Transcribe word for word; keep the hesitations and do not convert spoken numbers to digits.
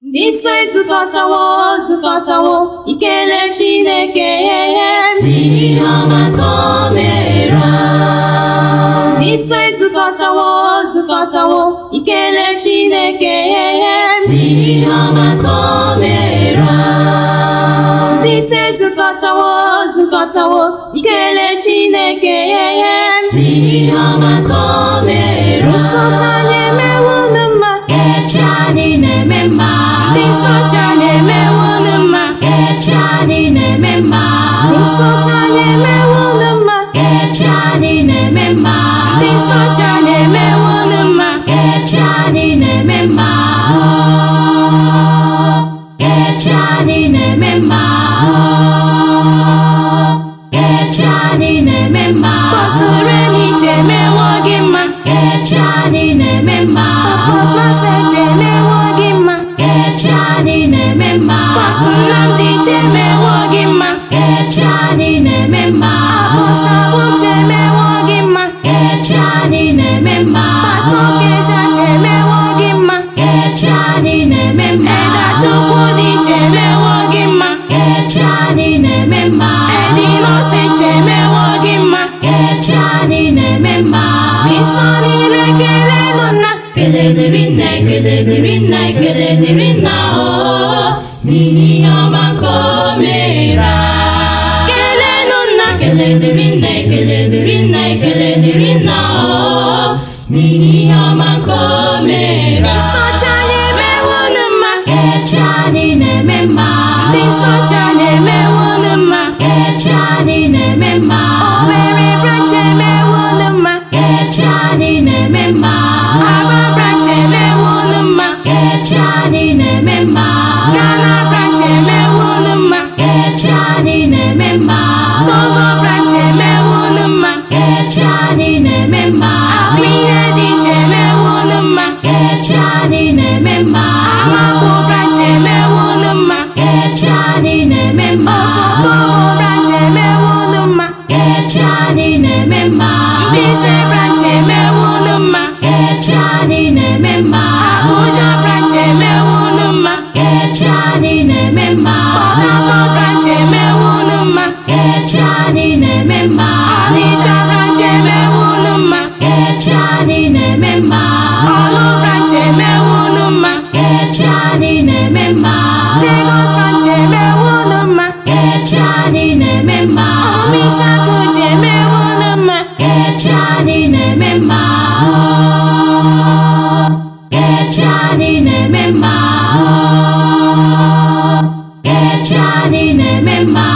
Ndị nsọ ezukọtawo zukọtawo ikele Chineke n'ihi ọma nke o mere. Ndị nsọ ezukọtawo zukọtawo ikele Chineke n'ihi ọma nke o mere. Ndị nsọ ezukọtawo zukọtawo ikele Chineke n'ihi ọma nke o mere. Nsọcha na-emewo unu mma, echi anyị na-eme mma. ndị nsọcha na-emewo unu mma, echi anyị na-eme mma. nsọcha na-emewo unu mma, echi anyị na-eme mma. ndị nsọcha na-emewo unu mma, echi anyị na-eme mma. echi anyị na-eme mma. echi anyị na-eme mma. Pastor Emiche emewo gị mma, echi anyị na-eme mma. Pastor Maseche emewo gị mma, echi anyị na-eme mma. Pastor Nnamdi emewo gị mma, echi anyị na-eme mma. Pastor Abumche emewo gị mma, echi anyị na-eme mma. Pastor Kezache emewo gị mma, echi anyị na-eme mma. Eda Chukwudiche emewo gị mma, echi anyị na-eme mma. Edi Innocent emewo gị mma. echi anyị na-eme mma. Nsọ niile kelenụ nna, Ekele dịrị nna, ekele dịrị nna, ekele dịrị nna o n'ihi ihe ọma nke o mere. kelenụ nna, Ekele dịrị nna, ekele dịrị nna, ekele dịrị nna o n'ihi ihe ọma nke o mere. nsọcha na-emewo unu mma, echi anyị na-eme mma. ndị nsọcha na-emewo unu mma, echi anyị na-eme mma. Owerri branch emewo unu mma, echi anyị na-eme mma. Aba branch emewo unu mma, echi anyị na-eme mma. Ghana branch emewo unu mma, echi anyị na-eme mma. Togo branch emewo unu mma, echi anyị na-eme mma. Abụ ihe dị iche emewo unu mma, echi anyị na-eme mma. Amapụ branch emewo unu mma, echi anyị na-eme mma. Ofotobo branch emewo unu mma, echi anyị na-eme mma. Mbaise branch emewo unu mma, echi anyị na-eme mma. Abuja branch emewo unu mma, echi anyị na-eme mma. Port Harcourt branch emewo unu mma, echi anyị na-eme mma. Onitsha branch emewo unu mma, echi anyị na-eme mma. Orlu branch emewo unu mma, echi anyị na-eme mma. Lagos branch emewo unu mma, echi anyị na-eme mma. Ọmụmụ Isakuchi emewo unu mma, echi anyị na-eme mma. echi anyị na-eme mma. echi anyị na-eme mma.